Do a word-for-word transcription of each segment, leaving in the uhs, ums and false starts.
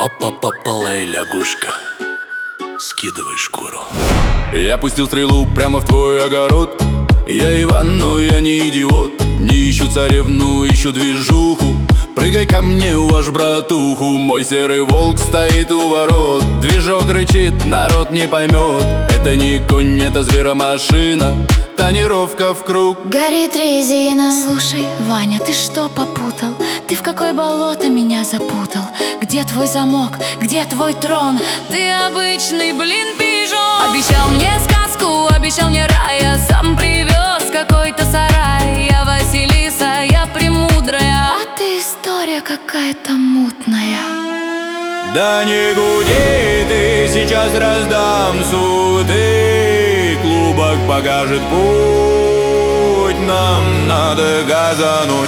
Опа-попала и лягушка, скидывай шкуру. Я пустил стрелу прямо в твой огород. Я Иван, но я не идиот. Не ищу царевну, ищу движуху. Прыгай ко мне, ваш братуху. Мой серый волк стоит у ворот. Движок рычит, народ не поймет. Это не конь, это зверомашина. Тонировка в круг, горит резина. Слушай, Ваня, ты что попутал? Ты в какое болото меня запутал? Где твой замок? Где твой трон? Ты обычный, блин, пижон. Обещал мне сказку, обещал мне рай, а сам привез какой-то сарай. Я Василиса, я премудрая, а ты история какая-то мутная. да не гуди ты, сейчас раздам суды. Клубок покажет путь, нам надо газануть.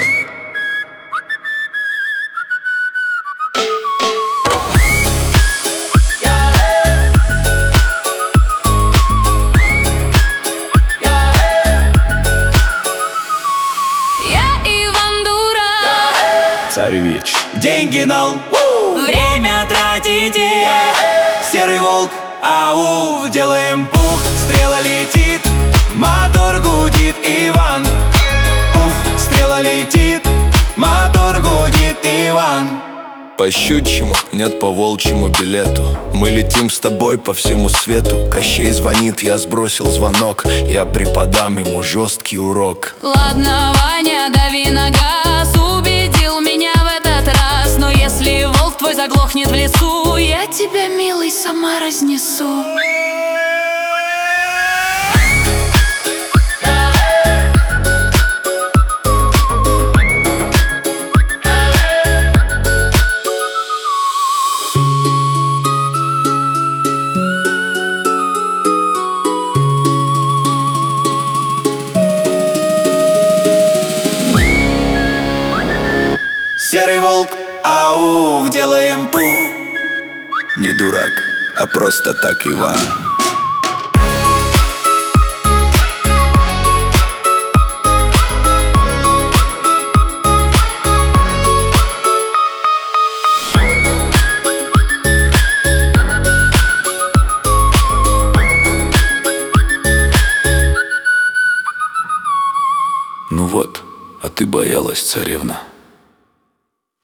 Царевич, деньги нал, время тратите. серый волк, ау, делаем пух. Стрела летит, мотор гудит, Иван. Пух, стрела летит, мотор гудит, Иван. По щучьему, нет по волчьему билету. Мы летим с тобой по всему свету. Кощей звонит, я сбросил звонок. Я преподам ему жесткий урок. Ладно, Ваня, дави на газ. Убедил меня в этот раз. Но если волк твой заглохнет в лесу, я тебя, милый, сама разнесу. Серый волк, ау, делаем пух. Не дурак, а просто так Иван. Ну вот, а ты боялась, царевна.